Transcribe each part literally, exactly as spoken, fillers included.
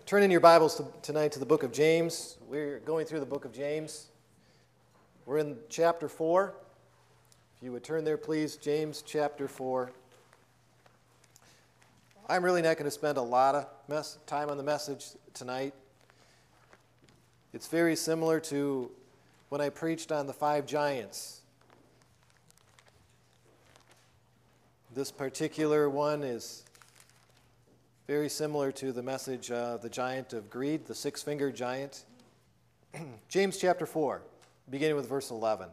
Turn in your Bibles to, tonight to the book of James. We're going through the book of James. We're in chapter four. If you would turn there, please, James chapter four. I'm really not going to spend a lot of mess, time on the message tonight. It's very similar to when I preached on the five giants. This particular one is very similar to the message of the giant of greed, the six-fingered giant. James chapter four, beginning with verse eleven.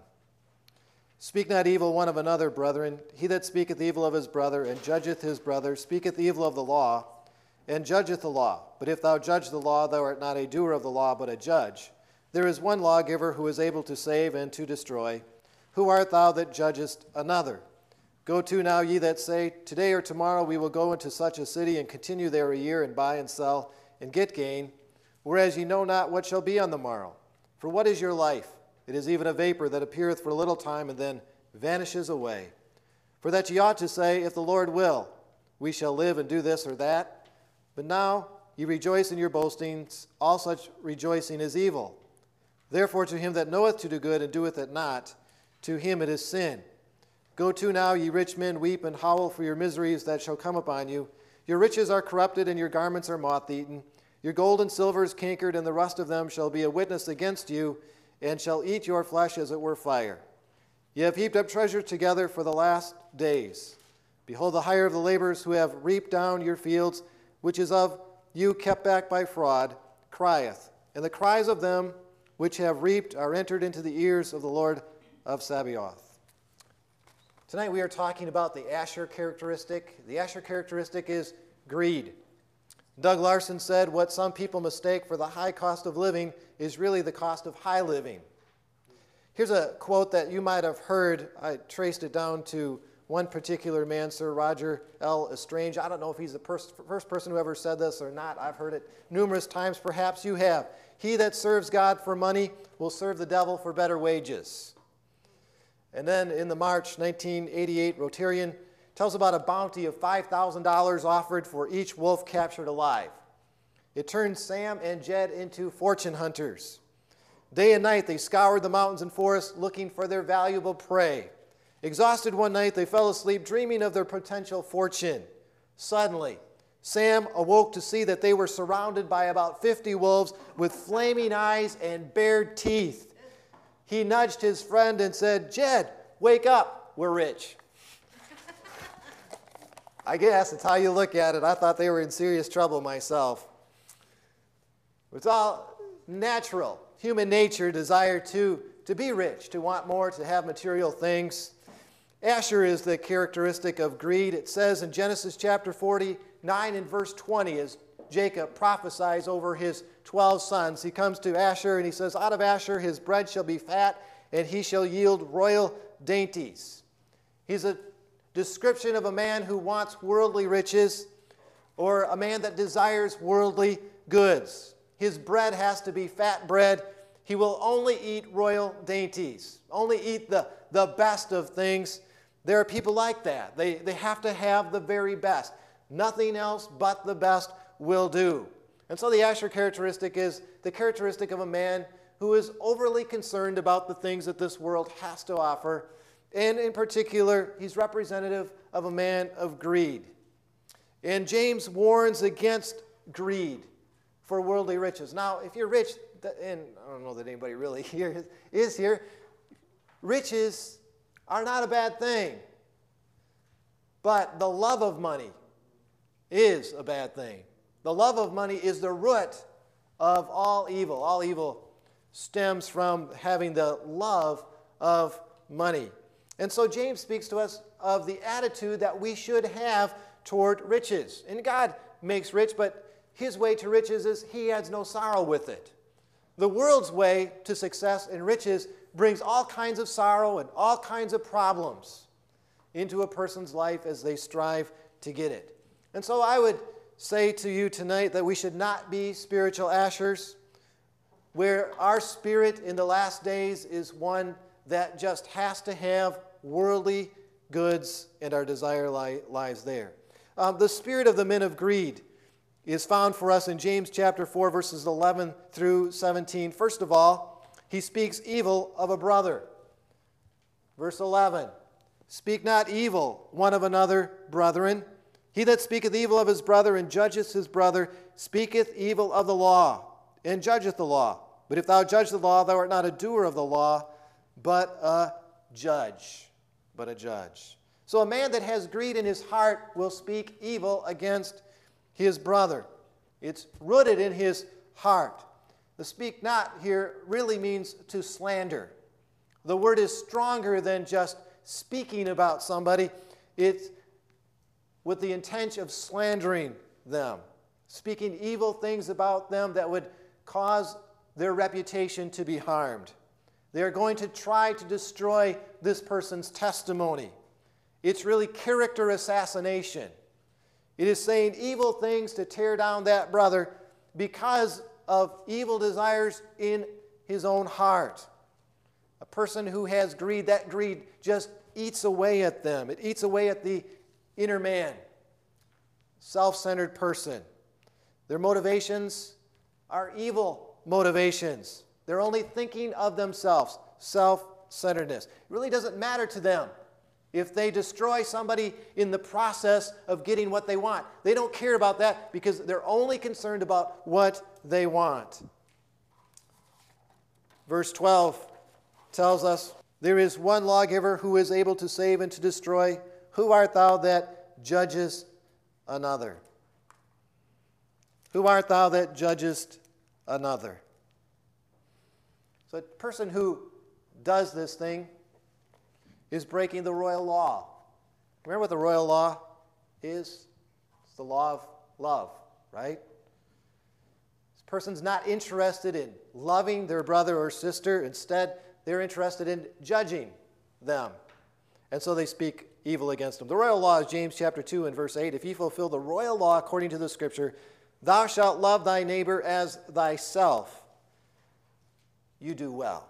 Speak not evil one of another, brethren. He that speaketh evil of his brother, and judgeth his brother, speaketh evil of the law, and judgeth the law. But if thou judge the law, thou art not a doer of the law, but a judge. There is one lawgiver who is able to save and to destroy. Who art thou that judgest another? Go to now, ye that say, today or tomorrow we will go into such a city, and continue there a year, and buy and sell, and get gain, whereas ye know not what shall be on the morrow. For what is your life? It is even a vapor that appeareth for a little time, and then vanishes away. For that ye ought to say, if the Lord will, we shall live and do this or that. But now ye rejoice in your boastings, all such rejoicing is evil. Therefore to him that knoweth to do good and doeth it not, to him it is sin. Go to now, ye rich men, weep and howl for your miseries that shall come upon you. Your riches are corrupted, and your garments are moth-eaten. Your gold and silver is cankered, and the rust of them shall be a witness against you, and shall eat your flesh as it were fire. Ye have heaped up treasure together for the last days. Behold, the hire of the laborers who have reaped down your fields, which is of you kept back by fraud, crieth. And the cries of them which have reaped are entered into the ears of the Lord of Sabaoth. Tonight we are talking about the Asher characteristic. The Asher characteristic is greed. Doug Larson said, what some people mistake for the high cost of living is really the cost of high living. Here's a quote that you might have heard. I traced it down to one particular man, Sir Roger L. Estrange. I don't know if he's the pers- first person who ever said this or not. I've heard it numerous times. Perhaps you have. He that serves God for money will serve the devil for better wages. And then in the March nineteen eighty-eight Rotarian tells about a bounty of five thousand dollars offered for each wolf captured alive. It turned Sam and Jed into fortune hunters. Day and night they scoured the mountains and forests looking for their valuable prey. Exhausted one night, they fell asleep dreaming of their potential fortune. Suddenly, Sam awoke to see that they were surrounded by about fifty wolves with flaming eyes and bared teeth. He nudged his friend and said, Jed, wake up, we're rich. I guess that's how you look at it. I thought they were in serious trouble myself. It's all natural, human nature, desire to, to be rich, to want more, to have material things. Asher is the characteristic of greed. It says in Genesis chapter forty-nine and verse twenty, as Jacob prophesies over his twelve sons, he comes to Asher and he says, out of Asher his bread shall be fat, and he shall yield royal dainties. He's a description of a man who wants worldly riches, or a man that desires worldly goods. His bread has to be fat bread. He will only eat royal dainties, only eat the, the best of things. There are people like that. They, they have to have the very best. Nothing else but the best will do. And so the Asher characteristic is the characteristic of a man who is overly concerned about the things that this world has to offer. And in particular, he's representative of a man of greed. And James warns against greed for worldly riches. Now, if you're rich, and I don't know that anybody really here is here, riches are not a bad thing. But the love of money is a bad thing. The love of money is the root of all evil. All evil stems from having the love of money. And so James speaks to us of the attitude that we should have toward riches. And God makes rich, but his way to riches is he adds no sorrow with it. The world's way to success and riches brings all kinds of sorrow and all kinds of problems into a person's life as they strive to get it. And so I would say to you tonight that we should not be spiritual ashers, where our spirit in the last days is one that just has to have worldly goods, and our desire li- lies there. Um, the spirit of the men of greed is found for us in James chapter four, verses eleven through seventeen. First of all, he speaks evil of a brother. Verse eleven, speak not evil one of another, brethren. He that speaketh evil of his brother and judgeth his brother speaketh evil of the law, and judgeth the law. But if thou judge the law, thou art not a doer of the law, but a judge. But a judge. So a man that has greed in his heart will speak evil against his brother. It's rooted in his heart. The speak not here really means to slander. The word is stronger than just speaking about somebody. It's with the intention of slandering them, speaking evil things about them that would cause their reputation to be harmed. They are going to try to destroy this person's testimony. It's really character assassination. It is saying evil things to tear down that brother because of evil desires in his own heart. A person who has greed, that greed just eats away at them. It eats away at the inner man, self-centered person. Their motivations are evil motivations. They're only thinking of themselves, self-centeredness. It really doesn't matter to them if they destroy somebody in the process of getting what they want. They don't care about that because they're only concerned about what they want. Verse twelve tells us, there is one lawgiver who is able to save and to destroy. Who art thou that judgest another? Who art thou that judgest another? So a person who does this thing is breaking the royal law. Remember what the royal law is? It's the law of love, right? This person's not interested in loving their brother or sister. Instead, they're interested in judging them. And so they speak evil against them. The royal law is James chapter two and verse eight. If ye fulfill the royal law according to the Scripture, thou shalt love thy neighbor as thyself. You do well.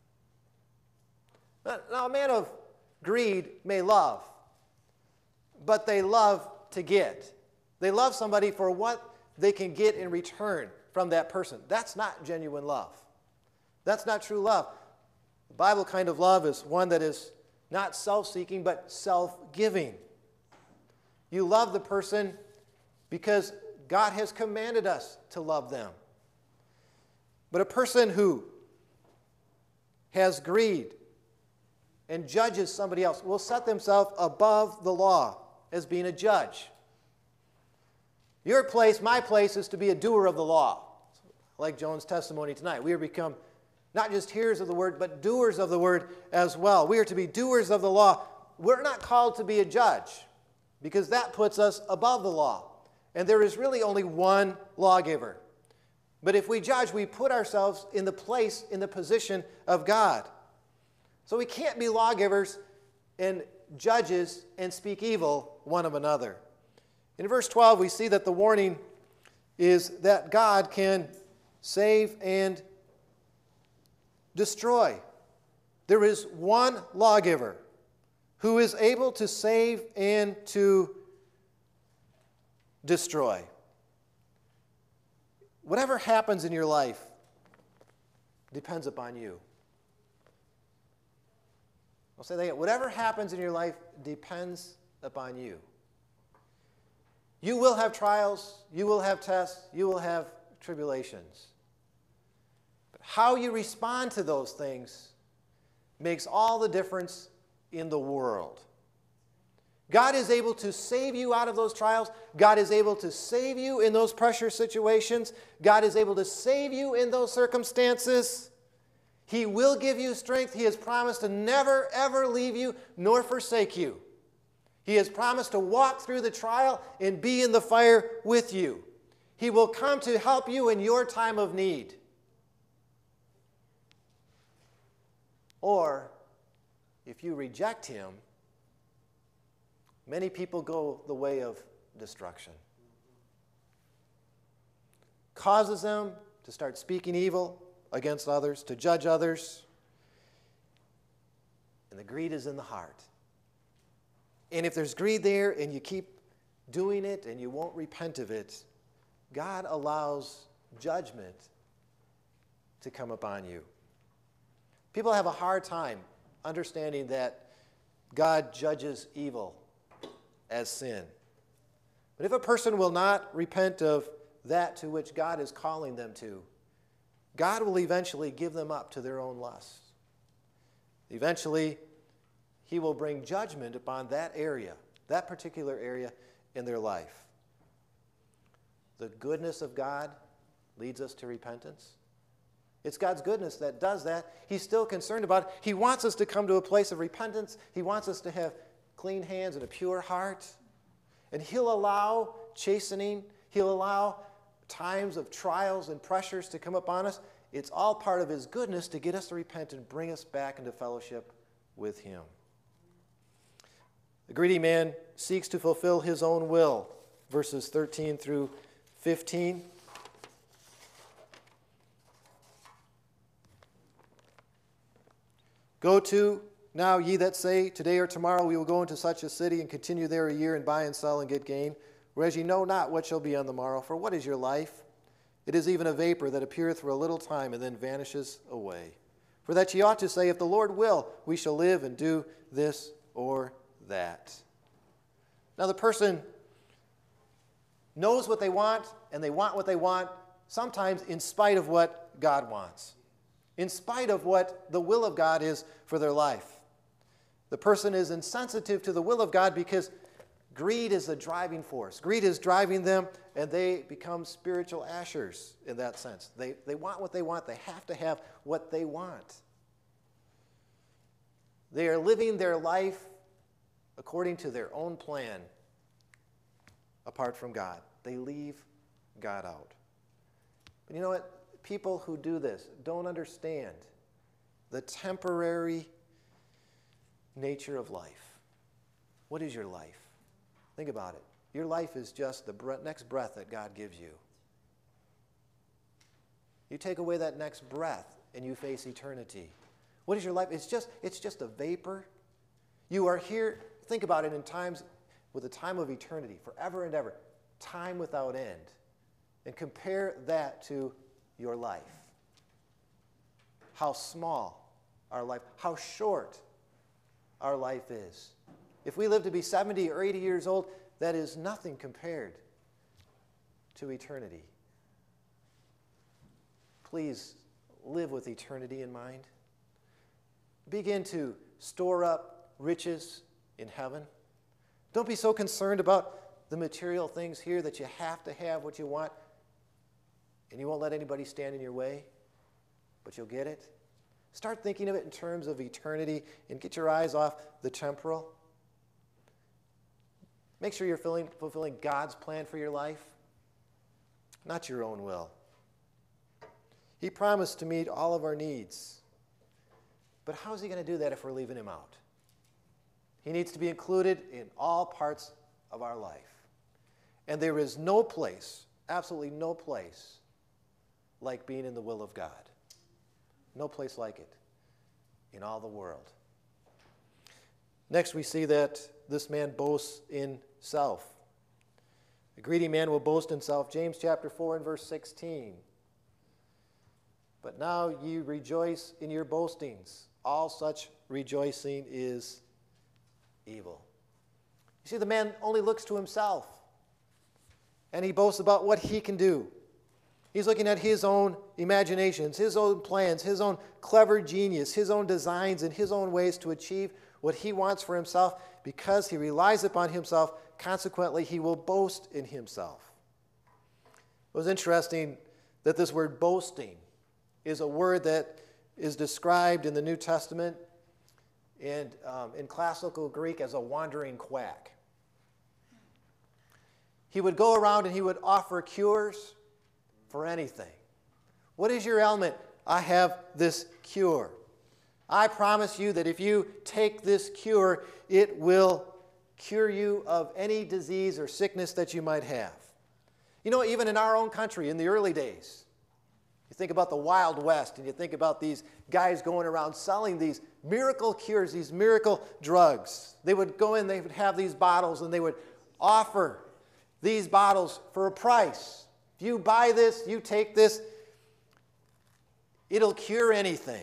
Now, a man of greed may love, but they love to get. They love somebody for what they can get in return from that person. That's not genuine love. That's not true love. The Bible kind of love is one that is not self-seeking, but self-giving. You love the person because God has commanded us to love them. But a person who has greed and judges somebody else will set themselves above the law as being a judge. Your place, my place, is to be a doer of the law. Like Joan's testimony tonight. We are become not just hearers of the word, but doers of the word as well. We are to be doers of the law. We're not called to be a judge because that puts us above the law. And there is really only one lawgiver. But if we judge, we put ourselves in the place, in the position of God. So we can't be lawgivers and judges and speak evil one of another. In verse twelve, we see that the warning is that God can save and destroy. There is one lawgiver who is able to save and to destroy. Whatever happens in your life depends upon you. I'll say that again. Whatever happens in your life depends upon you. You will have trials, you will have tests, you will have tribulations. But how you respond to those things makes all the difference in the world. God is able to save you out of those trials. God is able to save you in those pressure situations. God is able to save you in those circumstances. He will give you strength. He has promised to never, ever leave you nor forsake you. He has promised to walk through the trial and be in the fire with you. He will come to help you in your time of need. Or, if you reject Him, many people go the way of destruction. Causes them to start speaking evil against others, to judge others. And the greed is in the heart. And if there's greed there and you keep doing it and you won't repent of it, God allows judgment to come upon you. People have a hard time understanding that God judges evil as sin. But if a person will not repent of that to which God is calling them to, God will eventually give them up to their own lusts. Eventually, he will bring judgment upon that area, that particular area in their life. The goodness of God leads us to repentance. It's God's goodness that does that. He's still concerned about it. He wants us to come to a place of repentance. He wants us to have clean hands and a pure heart. And he'll allow chastening. He'll allow times of trials and pressures to come upon us. It's all part of his goodness to get us to repent and bring us back into fellowship with him. The greedy man seeks to fulfill his own will, verses thirteen through fifteen. Go to, now ye that say, today or tomorrow we will go into such a city and continue there a year and buy and sell and get gain, whereas ye know not what shall be on the morrow. For what is your life? It is even a vapor that appeareth for a little time and then vanishes away. For that ye ought to say, if the Lord will, we shall live and do this or that. Now the person knows what they want, and they want what they want, sometimes in spite of what God wants, in spite of what the will of God is for their life. The person is insensitive to the will of God because greed is the driving force. Greed is driving them, and they become spiritual ashers in that sense. They, they want what they want. They have to have what they want. They are living their life according to their own plan apart from God. They leave God out. But you know what? People who do this don't understand the temporary nature of life. What is your life? Think about it. Your life is just the breath, next breath that God gives you. You take away that next breath and you face eternity. What is your life? It's just, it's just a vapor. You are here, think about it in times, with a time of eternity, forever and ever, time without end. And compare that to your life. How small our life, how short our life is. If we live to be seventy or eighty years old, that is nothing compared to eternity. Please live with eternity in mind. Begin to store up riches in heaven. Don't be so concerned about the material things here that you have to have what you want and you won't let anybody stand in your way, but you'll get it. Start thinking of it in terms of eternity and get your eyes off the temporal. Make sure you're fulfilling, fulfilling God's plan for your life, not your own will. He promised to meet all of our needs. But how is he going to do that if we're leaving him out? He needs to be included in all parts of our life. And there is no place, absolutely no place, like being in the will of God. No place like it in all the world. Next, we see that this man boasts in self. The greedy man will boast in self. James chapter four and verse sixteen. But now ye rejoice in your boastings. All such rejoicing is evil. You see, the man only looks to himself, and he boasts about what he can do. He's looking at his own imaginations, his own plans, his own clever genius, his own designs, and his own ways to achieve what he wants for himself. Because he relies upon himself, consequently, he will boast in himself. It was interesting that this word boasting is a word that is described in the New Testament and um, in classical Greek as a wandering quack. He would go around and he would offer cures for anything. What is your ailment? I have this cure. I promise you that if you take this cure, it will cure you of any disease or sickness that you might have. You know, even in our own country, in the early days, you think about the Wild West, and you think about these guys going around selling these miracle cures, these miracle drugs. They would go in, they would have these bottles, and they would offer these bottles for a price. If you buy this, you take this, it'll cure anything.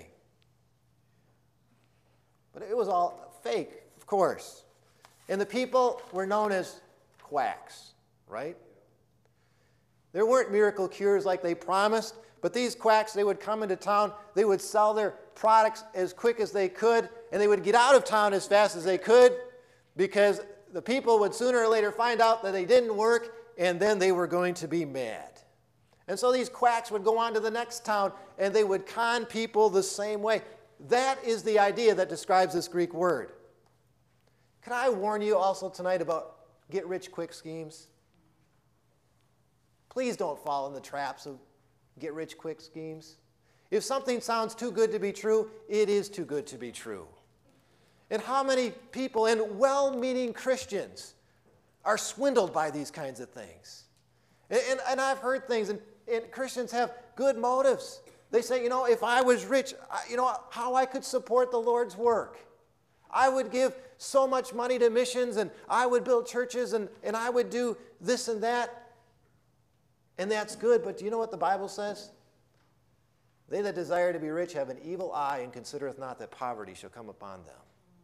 But it was all fake, of course. And the people were known as quacks, right? There weren't miracle cures like they promised, but these quacks, they would come into town, they would sell their products as quick as they could, and they would get out of town as fast as they could, because the people would sooner or later find out that they didn't work, and then they were going to be mad. And so these quacks would go on to the next town, and they would con people the same way. That is the idea that describes this Greek word. Can I warn you also tonight about get-rich-quick schemes? Please don't fall in the traps of get-rich-quick schemes. If something sounds too good to be true, it is too good to be true. And how many people, and well-meaning Christians, are swindled by these kinds of things? And, and, and I've heard things, and, and Christians have good motives. They say, you know, if I was rich, I, you know, how I could support the Lord's work. I would give so much money to missions, and I would build churches, and, and I would do this and that. And that's good, but do you know what the Bible says? They that desire to be rich have an evil eye, and considereth not that poverty shall come upon them.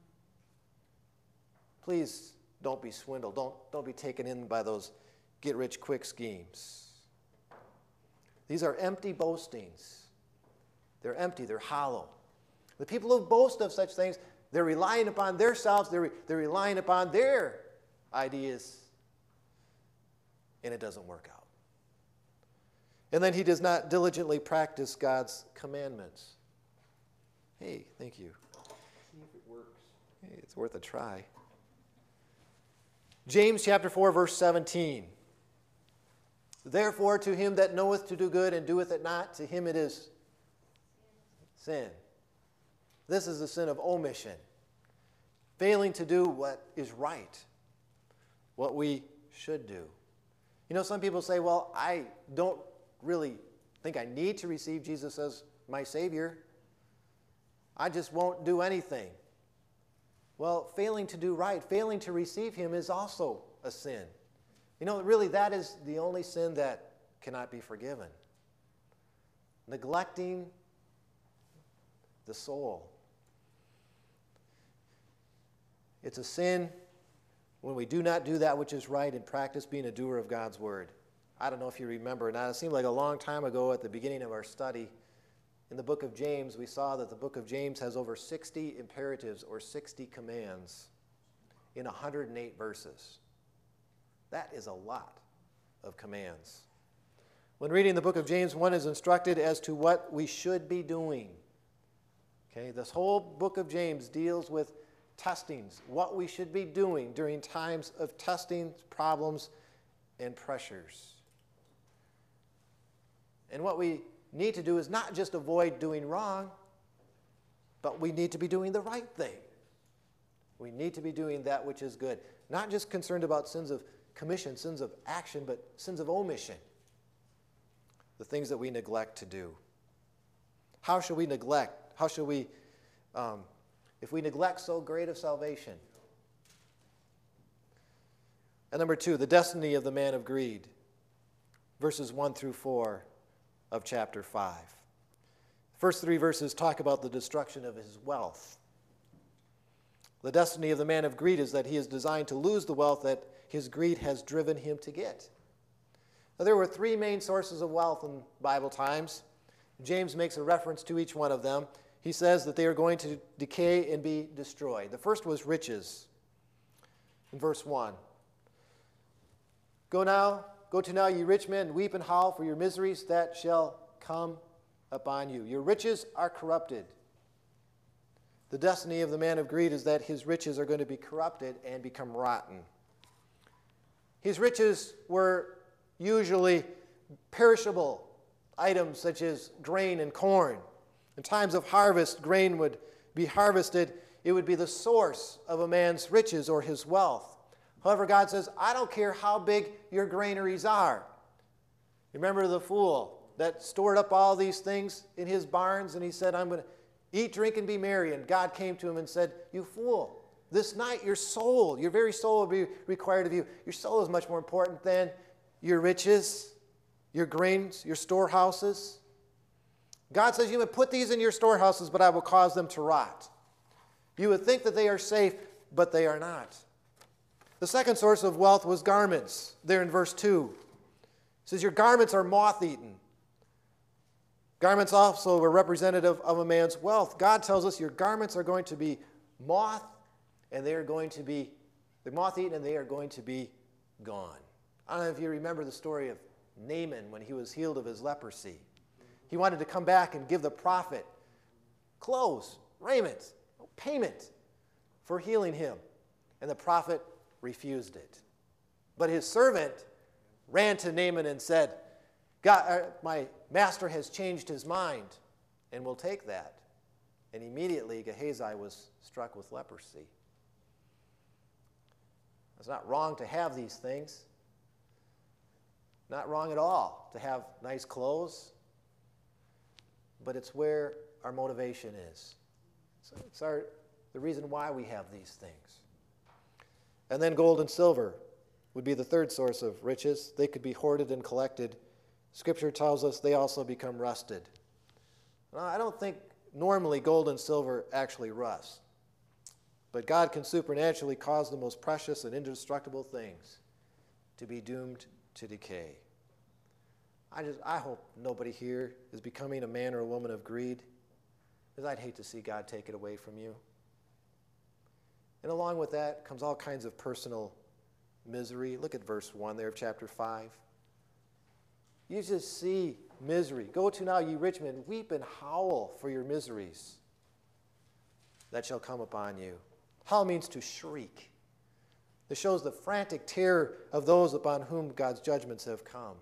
Please don't be swindled. Don't, don't be taken in by those get-rich-quick schemes. These are empty boastings. They're empty. They're hollow. The people who boast of such things, they're relying upon themselves. They're, they're relying upon their ideas, and it doesn't work out. And then he does not diligently practice God's commandments. Hey, thank you. See if it works. Hey, it's worth a try. James chapter four, verse seventeen. Therefore, to him that knoweth to do good and doeth it not, to him it is sin. This is the sin of omission. Failing to do what is right, what we should do. You know, some people say, well, I don't really think I need to receive Jesus as my Savior. I just won't do anything. Well, failing to do right, failing to receive him is also a sin. You know, really, that is the only sin that cannot be forgiven. Neglecting the soul. It's a sin when we do not do that which is right and practice being a doer of God's word. I don't know if you remember or not. It seemed like a long time ago at the beginning of our study. In the book of James, we saw that the book of James has over sixty imperatives or sixty commands in one hundred eight verses. That is a lot of commands. When reading the book of James, one is instructed as to what we should be doing. Okay, this whole book of James deals with testings, what we should be doing during times of testing, problems, and pressures. And what we need to do is not just avoid doing wrong, but we need to be doing the right thing. We need to be doing that which is good. Not just concerned about sins of commission, sins of action, but sins of omission. The things that we neglect to do. How shall we neglect? How shall we, um, if we neglect so great of salvation? And number two, the destiny of the man of greed. Verses one through four of chapter five. The first three verses talk about the destruction of his wealth. The destiny of the man of greed is that he is designed to lose the wealth that his greed has driven him to get. Now, there were three main sources of wealth in Bible times. James makes a reference to each one of them. He says that they are going to decay and be destroyed. The first was riches. In verse one. Go now, go to now, ye rich men, weep and howl for your miseries that shall come upon you. Your riches are corrupted. The destiny of the man of greed is that his riches are going to be corrupted and become rotten. His riches were usually perishable items such as grain and corn. In times of harvest, grain would be harvested. It would be the source of a man's riches or his wealth. However, God says, I don't care how big your granaries are. Remember the fool that stored up all these things in his barns, and he said, I'm going to eat, drink, and be merry. And God came to him and said, you fool, this night your soul, your very soul will be required of you. Your soul is much more important than your riches. your grains, your storehouses. God says, you would put these in your storehouses, but I will cause them to rot. You would think that they are safe, but they are not. The second source of wealth was garments, there in verse two. It says, your garments are moth-eaten. Garments also were representative of a man's wealth. God tells us your garments are going to be moth, and they are going to be, they're moth-eaten, and they are going to be gone. I don't know if you remember the story of Naaman when he was healed of his leprosy. He wanted to come back and give the prophet clothes, raiment, payment for healing him. And the prophet refused it. But his servant ran to Naaman and said, God, uh, my master has changed his mind and will take that. And immediately Gehazi was struck with leprosy. It's not wrong to have these things. Not wrong at all to have nice clothes. But it's where our motivation is. So it's our, the reason why we have these things. And then gold and silver would be the third source of riches. They could be hoarded and collected. Scripture tells us they also become rusted. Now, I don't think normally gold and silver actually rust. But God can supernaturally cause the most precious and indestructible things to be doomed to decay. I just I hope nobody here is becoming a man or a woman of greed, because I'd hate to see God take it away from you. And along with that comes all kinds of personal misery. Look at verse one there of chapter five. You just see misery. Go to now, ye rich men, weep and howl for your miseries that shall come upon you. Howl means to shriek. This shows the frantic terror of those upon whom God's judgments have come.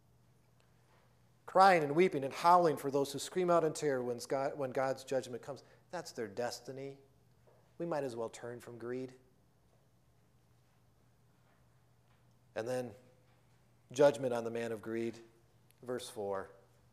Crying and weeping and howling for those who scream out in terror when, God, when God's judgment comes. That's their destiny. We might as well turn from greed. And then judgment on the man of greed. Verse four.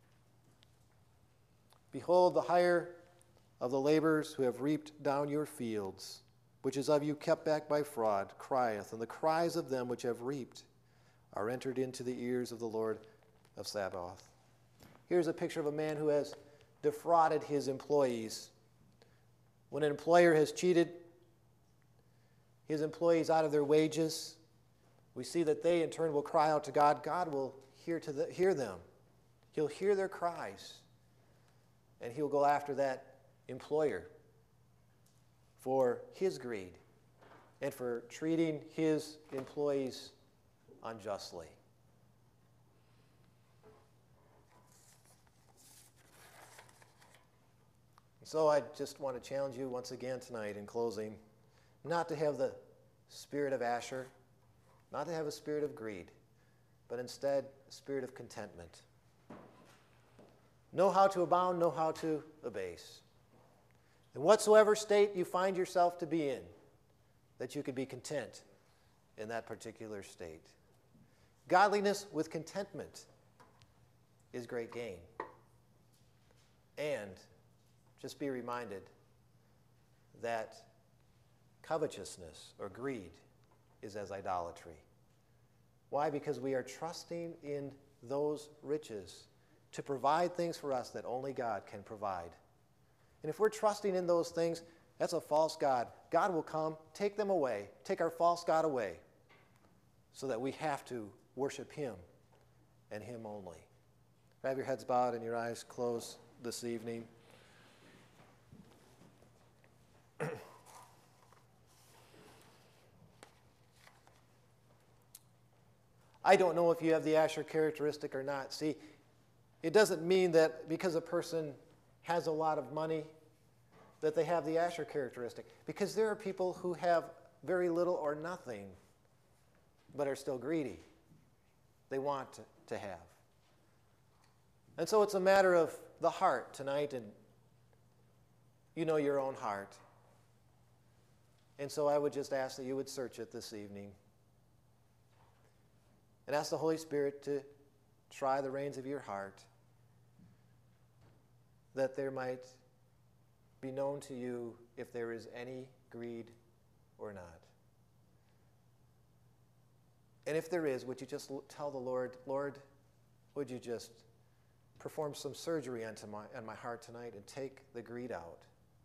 Behold, the hire of the laborers who have reaped down your fields, which is of you kept back by fraud, crieth, and the cries of them which have reaped are entered into the ears of the Lord of Sabaoth. Here's a picture of a man who has defrauded his employees. When an employer has cheated his employees out of their wages, we see that they in turn will cry out to God. God will hear, to the, hear them. He'll hear their cries, and he'll go after that employer for his greed and for treating his employees unjustly. So I just want to challenge you once again tonight in closing, not to have the spirit of Asher, not to have a spirit of greed, but instead a spirit of contentment. Know how to abound, know how to abase. In whatsoever state you find yourself to be in, that you could be content in that particular state. Godliness with contentment is great gain. And just be reminded that covetousness or greed is as idolatry. Why? Because we are trusting in those riches to provide things for us that only God can provide. And if we're trusting in those things, that's a false god. God will come, take them away, take our false god away, so that we have to worship him and him only. Have your heads bowed and your eyes closed this evening. I don't know if you have the Asher characteristic or not. See, it doesn't mean that because a person has a lot of money that they have the Asher characteristic. Because there are people who have very little or nothing but are still greedy. They want to, to have. And so it's a matter of the heart tonight, and you know your own heart. And so I would just ask that you would search it this evening and ask the Holy Spirit to try the reins of your heart, that there might be known to you if there is any greed or not. And if there is, would you just tell the Lord, Lord, would you just perform some surgery onto my, on my heart tonight and take the greed out?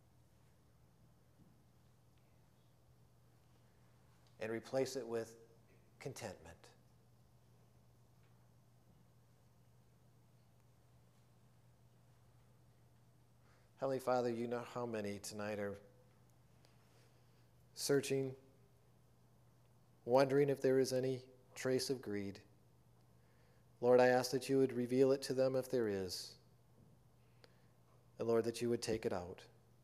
And replace it with contentment. Heavenly Father, you know how many tonight are searching, wondering if there is any trace of greed. Lord, I ask that you would reveal it to them if there is. And Lord, that you would take it out.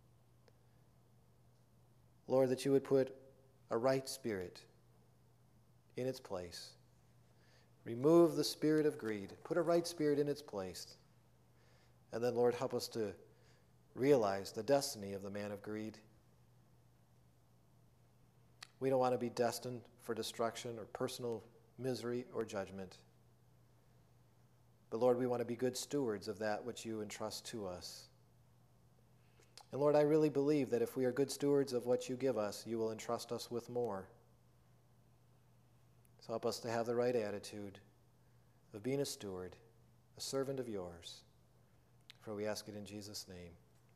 Lord, that you would put a right spirit in its place. Remove the spirit of greed. Put a right spirit in its place. And then, Lord, help us to realize the destiny of the man of greed. We don't want to be destined for destruction or personal misery or judgment. But Lord, we want to be good stewards of that which you entrust to us. And Lord, I really believe that if we are good stewards of what you give us, you will entrust us with more. So help us to have the right attitude of being a steward, a servant of yours. For we ask it in Jesus' name.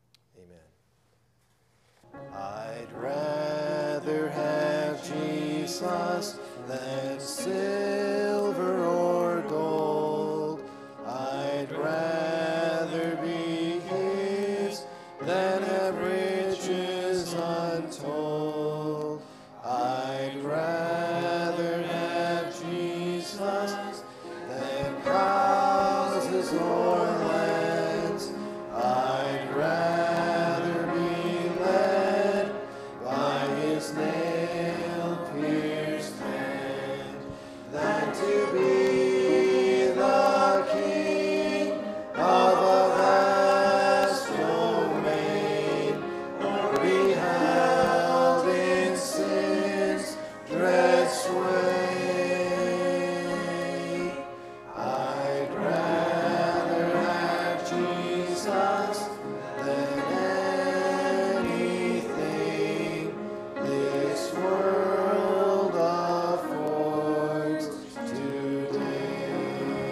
Amen. I'd rather have Jesus than silver or gold. I'd rather be his than have riches untold. I'd rather have Jesus than houses or lands. I'd rather be led by his nail-pierced hand than to be the king of a vast domain, or be held in sin's dread sway. I'd rather have Jesus than anything this world affords today.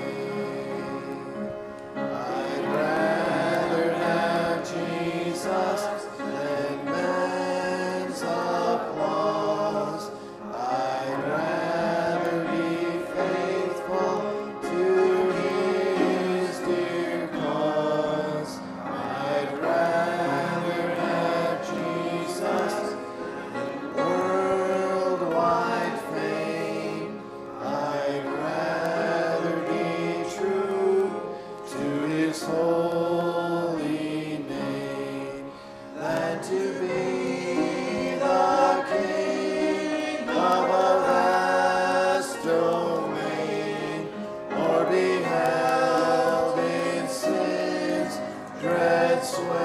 I'd rather have Jesus than man's applause. I'd rather be faithful to his dear cause. I'd rather have Jesus than worldwide fame. I'd rather be true to his holy name than to be the king of a vast domain, or be held in sin's dread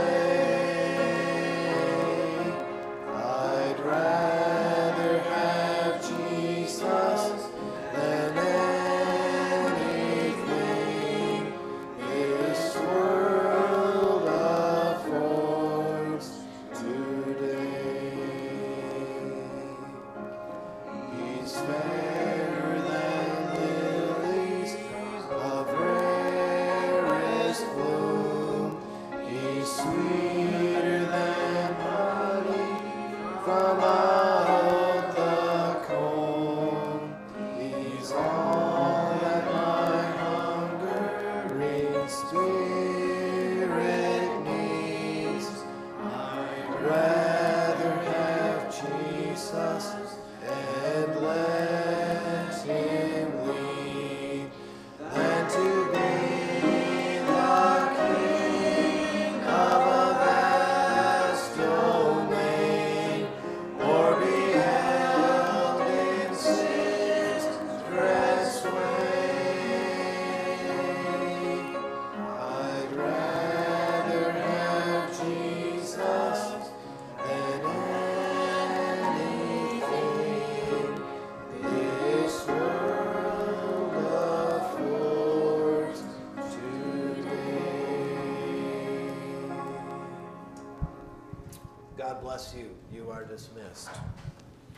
sway. I'd rather have Jesus than anything this world affords today. He's fairer than lilies of rarest bloom. He's sweeter than honey from out the comb. He's all that my hungering spirit needs. I'd rather have Jesus and let him lead than to be the king of a vast domain, or be held in sin's dread sway. I'd rather have Jesus than anything this world affords today. God bless you. You are dismissed.